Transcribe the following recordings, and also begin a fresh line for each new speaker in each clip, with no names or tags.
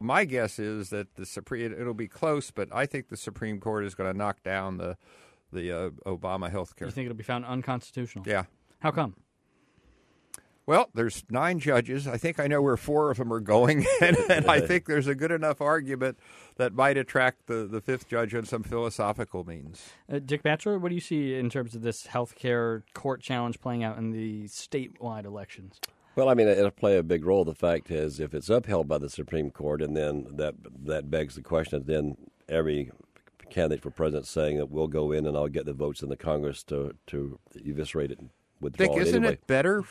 my guess is that it'll be close, but I think the Supreme Court is going to knock down the Obama health care.
You think it'll be found unconstitutional?
Yeah.
How come?
Well, there's 9 judges. I think I know where 4 of them are going, and I think there's a good enough argument that might attract the 5th judge on some philosophical means.
Dick Batchelor, what do you see in terms of this healthcare court challenge playing out in the statewide elections?
Well, I mean, it'll play a big role. The fact is, if it's upheld by the Supreme Court, and then that begs the question, then every candidate for president saying that we'll go in and I'll get the votes in the Congress to eviscerate it.
Dick, isn't it better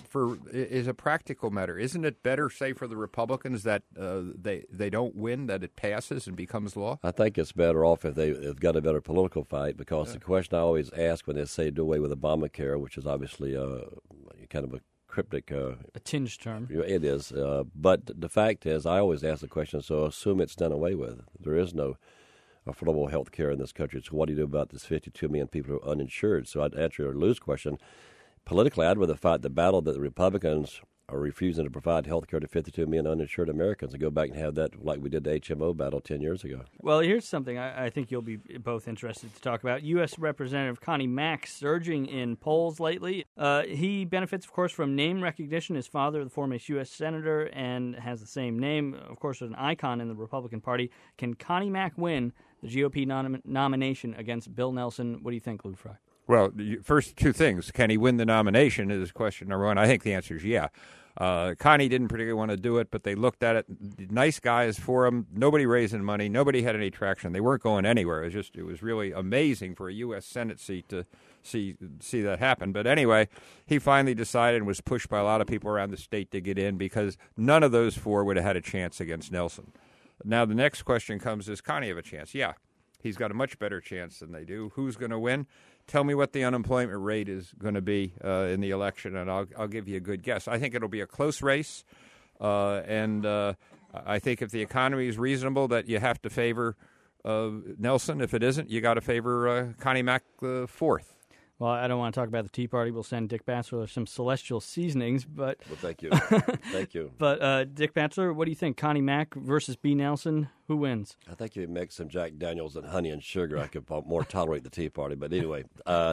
is a practical matter? Isn't it better, say, for the Republicans that they don't win, that it passes and becomes law?
I think it's better off if they've got a better political fight, because the question I always ask when they say do away with Obamacare, which is obviously kind of a cryptic,
a tinged term.
It is, but the fact is, I always ask the question: so assume it's done away with. There is no affordable health care in this country. So what do you do about this 52 million people who are uninsured? So I'd answer your Lou's question. Politically, I'd rather fight the battle that the Republicans are refusing to provide health care to 52 million uninsured Americans and go back and have that like we did the HMO battle 10 years ago.
Well, here's something I think you'll be both interested to talk about. U.S. Representative Connie Mack surging in polls lately. He benefits, of course, from name recognition. His father, the former U.S. Senator, and has the same name, of course, an icon in the Republican Party. Can Connie Mack win the GOP nomination against Bill Nelson? What do you think, Lou Fry?
Well, first 2 things. Can he win the nomination is question number 1. I think the answer is yeah. Connie didn't particularly want to do it, but they looked at it. Nice guys for him. Nobody raising money. Nobody had any traction. They weren't going anywhere. It was really amazing for a U.S. Senate seat to see that happen. But anyway, he finally decided and was pushed by a lot of people around the state to get in, because none of those 4 would have had a chance against Nelson. Now, the next question comes, does Connie have a chance? Yeah. He's got a much better chance than they do. Who's going to win? Tell me what the unemployment rate is going to be in the election, and I'll give you a good guess. I think it'll be a close race, and I think if the economy is reasonable, that you have to favor Nelson. If it isn't, you got to favor Connie Mack the 4th.
Well, I don't want to talk about the Tea Party. We'll send Dick Batchelor some celestial seasonings, but...
Well, thank you. Thank you.
But, Dick Batchelor, what do you think? Connie Mack versus B. Nelson? Who wins?
I think if you mix some Jack Daniels and honey and sugar, I could more tolerate the Tea Party. But anyway,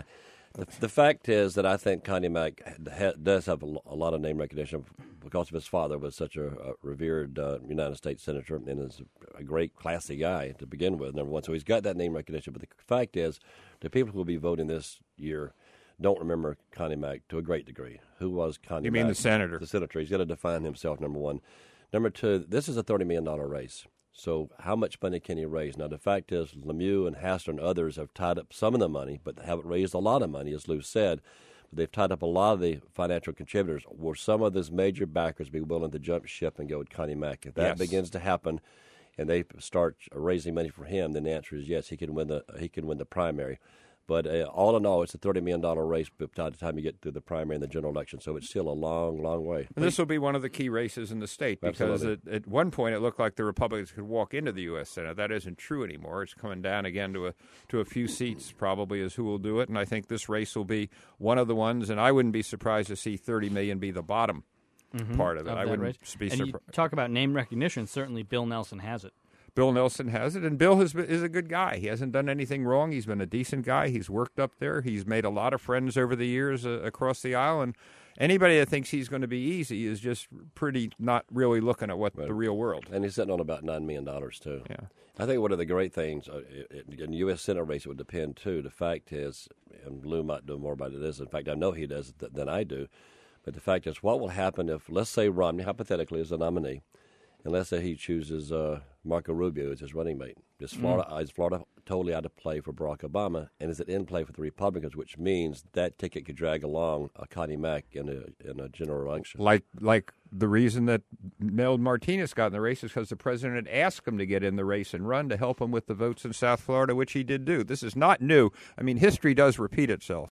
the fact is that I think Connie Mack does have a lot of name recognition because of his father was such a revered United States Senator and is a great, classy guy to begin with, number 1. So he's got that name recognition. But the fact is, the people who will be voting this year don't remember Connie Mack to a great degree. Who was Connie Mack?
You mean the senator?
The senator. He's got to define himself, number 1. Number 2, this is a $30 million race. So how much money can he raise? Now, the fact is, Lemieux and Hassler and others have tied up some of the money, but they haven't raised a lot of money, as Lou said. But they've tied up a lot of the financial contributors. Will some of those major backers be willing to jump ship and go with Connie Mack? If that begins to happen and they start raising money for him, then the answer is yes, he can win the primary. But all in all, it's a $30 million race by the time you get through the primary and the general election. So it's still a long, long way.
And this will be one of the key races in the state because at one point it looked like the Republicans could walk into the U.S. Senate. That isn't true anymore. It's coming down again to a few seats probably is who will do it. And I think this race will be one of the ones. And I wouldn't be surprised to see 30 million be the bottom part of it. I wouldn't be surprised.
And you talk about name recognition. Certainly Bill Nelson has it.
Bill Nelson has it, and Bill is a good guy. He hasn't done anything wrong. He's been a decent guy. He's worked up there. He's made a lot of friends over the years across the aisle, and anybody that thinks he's going to be easy is just pretty not really looking at what the real world.
And he's sitting on about $9 million, too.
Yeah.
I think one of the great things, in the U.S. Senate race, it would depend, too. The fact is, and Lou might know more about this. In fact, I know he does than I do. But the fact is, what will happen if, let's say Romney, hypothetically, is a nominee, and let's say he chooses Marco Rubio as his running mate. Is Florida totally out of play for Barack Obama, and is it in play for the Republicans, which means that ticket could drag along a Connie Mack in a general election?
Like the reason that Mel Martinez got in the race is because the president had asked him to get in the race and run to help him with the votes in South Florida, which he did do. This is not new. I mean, history does repeat itself.